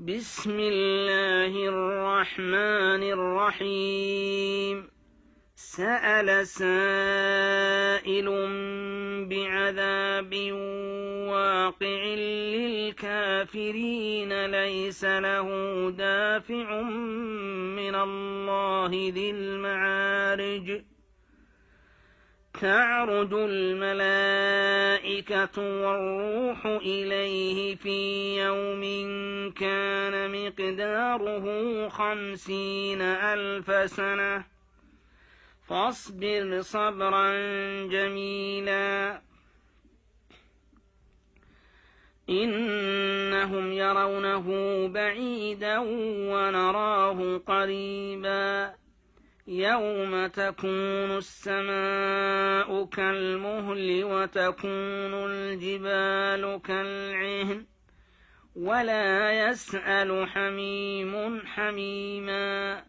بسم الله الرحمن الرحيم سأل سائل بعذاب واقع للكافرين ليس له دافع من الله ذي المعارج تعرج الملائكة والروح إليه في يوم كان مقداره 50,000 سنة فاصبر صبرا جميلا إنهم يرونه بعيدا ونراه قريبا يوم تكون السماء كالمهل وتكون الجبال كالعهن ولا يسأل حميم حميما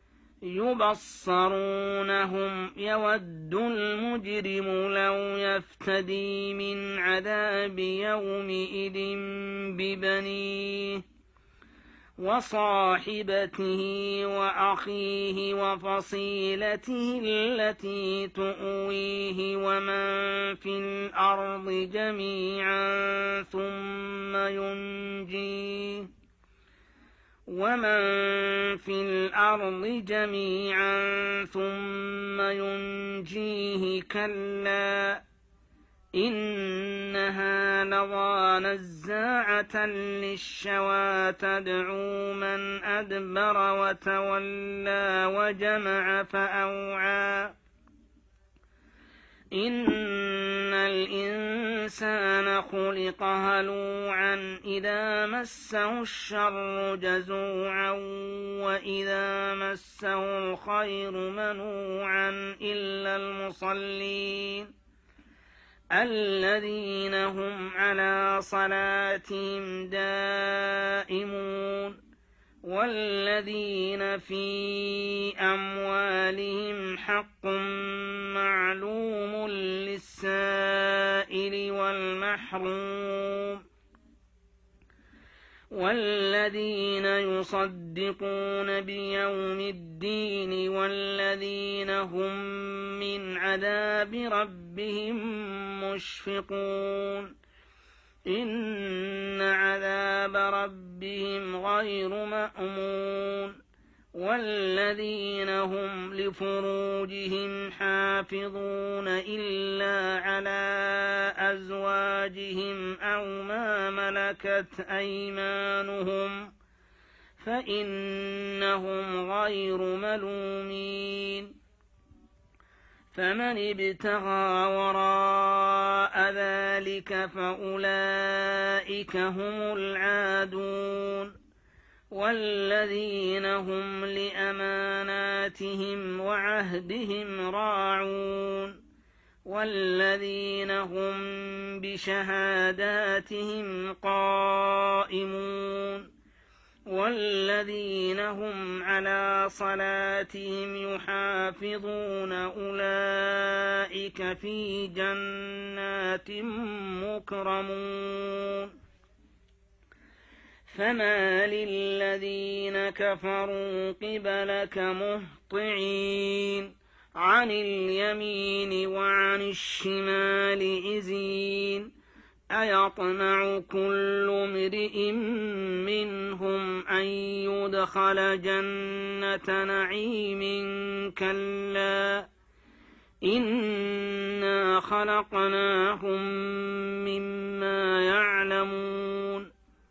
يبصرونهم يود المجرم لو يفتدي من عذاب يومئذ ببنيه وصاحبته وأخيه وفصيلته التي تؤويه ومن في الأرض جميعا ثم ينجيه كلا إنها لظى نزاعة للشوى تدعو من أدبر وتولى وجمع فأوعى إن الإنسان خلق هلوعا إذا مسه الشر جزوعا وإذا مسه الخير منوعا إلا المصلين الذين هم على صلاتهم دائمون والذين في أموالهم حق معلوم للسائل والمحروم والذين يصدقون بيوم الدين والذين هم من عذاب ربهم مشفقون إن عذاب ربهم غير مأمون والذين هم لفروجهم حافظون إلا على أزواجهم أو ما ملكت أيمانهم فإنهم غير ملومين فمن ابتغى وراء ذلك فأولئك هم العادون والذين هم لأماناتهم وعهدهم راعون والذين هم بشهاداتهم قائمون والذين هم على صلاتهم يحافظون أولئك في جنات مكرمون فما للذين كفروا قبلك مهطعين عن اليمين وعن الشمال عزين أيطمع كل امرئ منهم أن يدخل جنة نعيم كلا إنا خلقناهم مما يعلمون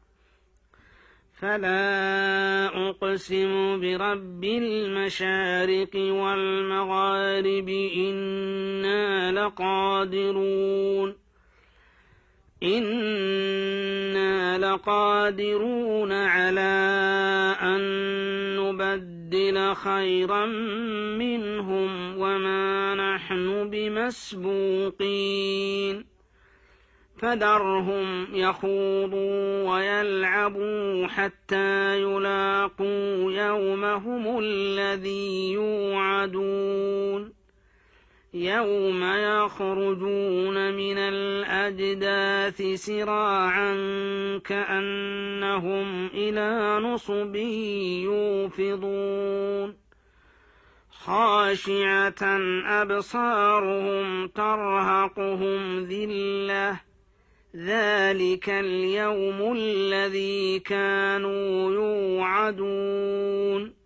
فلا أقسم برب المشارق والمغارب إنا لقادرون على أن نبدل خيرا منهم وما نحن بمسبوقين فذرهم يخوضوا ويلعبوا حتى يلاقوا يومهم الذي يوعدون يوم يخرجون من الأجداث سراعا كأنهم إلى نصب يوفضون خاشعة أبصارهم ترهقهم ذلة ذلك اليوم الذي كانوا يوعدون